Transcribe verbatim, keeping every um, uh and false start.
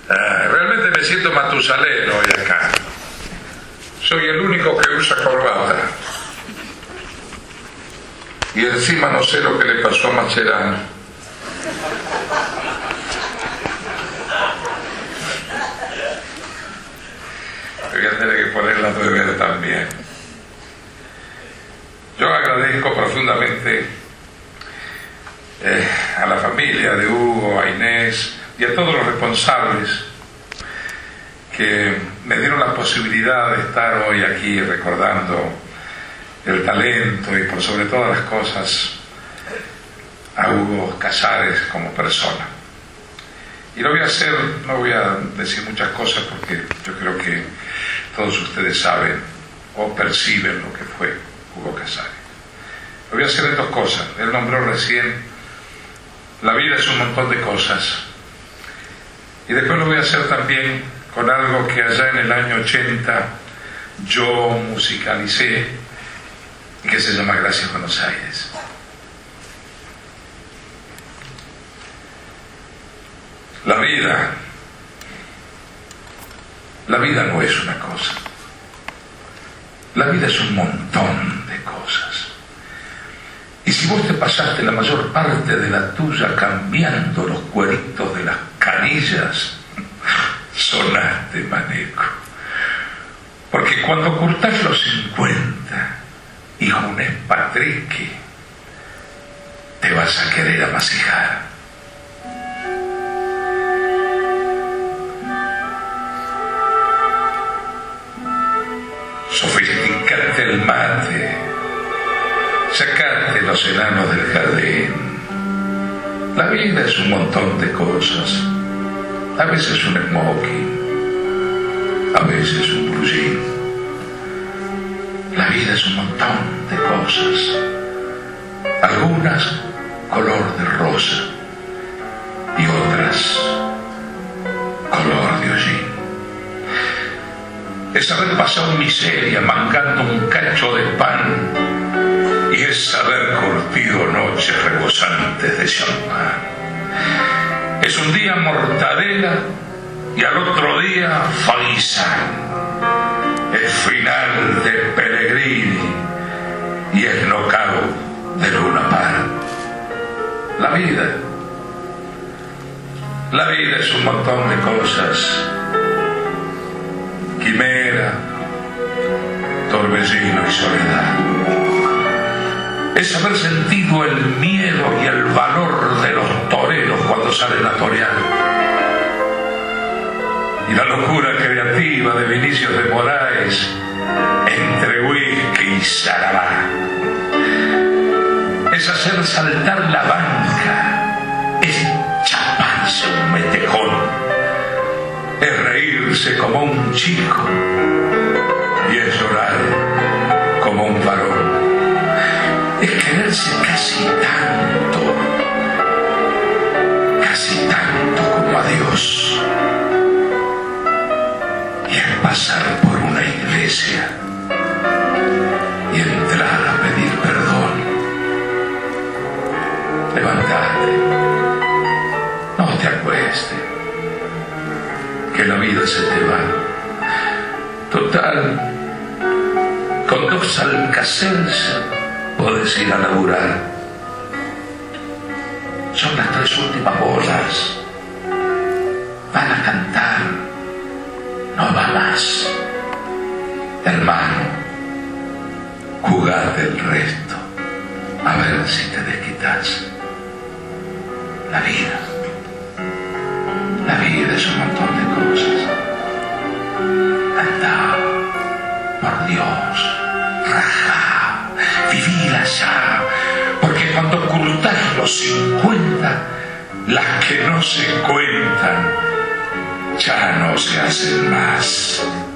Ah, realmente me siento matusalén hoy acá. Soy el único que usa corbata. Y encima no sé lo que le pasó a Mascherano. Voy a tener que ponerla de ver también. Yo agradezco profundamente eh, a la familia de Hugo, a Inés y a todos los responsables que me dieron la posibilidad de estar hoy aquí recordando el talento y por sobre todas las cosas a Hugo Casares como persona. Y lo voy a hacer, no voy a decir muchas cosas porque yo creo que todos ustedes saben o perciben lo que fue Hugo Casares. Lo voy a hacer en dos cosas. Él nombró recién, la vida es un montón de cosas. Y después lo voy a hacer también con algo que allá en el año ochenta yo musicalicé y que se llama Gracias Buenos Aires. La vida, la vida no es una cosa. La vida es un montón de cosas. Y si vos te pasaste la mayor parte de la tuya cambiando los cueritos de las canillas, sonaste maneco. Porque cuando cortás los cincuenta y junes patrique, te vas a querer amasijar. Sofisticate el mate, sacate los enanos del jardín. La vida es un montón de cosas. A veces un smoking, a veces un blue jean. La vida es un montón de cosas. Algunas color de rosa y otras color de hollín. Es haber pasado miseria mangando un cacho de pan y es haber curtido noches rebosantes de champán. Es un día mortadela y al otro día faisán. Es final de Pellegrini y es knockout de Luna Par. La vida, la vida es un montón de cosas. Quimera, torbellino y soledad. Es haber sentido el miedo y el valor de los toreros cuando salen a torear. Y la locura creativa de Vinicius de Moraes entre whisky y sarabá. Es hacer saltar la banca, es chaparse un metejón. Es reírse como un chico y es llorar como un varón. Es quererse casi tanto, casi tanto como a Dios. Y es pasar por una iglesia y entrar a pedir perdón. Levantate, no te acuestes, que la vida se te va. Total, con dos alcacelser podés ir a laburar. Son las tres últimas bolas. Van a cantar, no va más. Hermano, jugate el resto, a ver si te desquitas. La vida. La vida es un montón de cosas. Andá, por Dios, rajá, vivila ya, porque cuando curtás los cincuenta, las que no se cuentan ya no se hacen más.